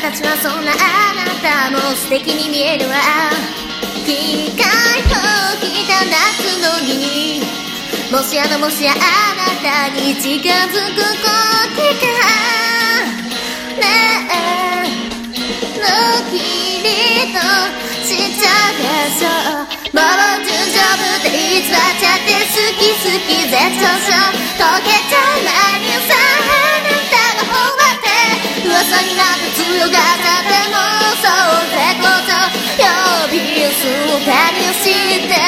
形はそんなあなたも素敵に見えるわ。機械を着た夏の日にもしあなたに近づく時かねえの君としちゃうそうもう大丈夫って偽っちゃって好き絶頂症溶けちゃう前にさあなたが終わって噂になって強がってもそう絶好調呼び捨てにして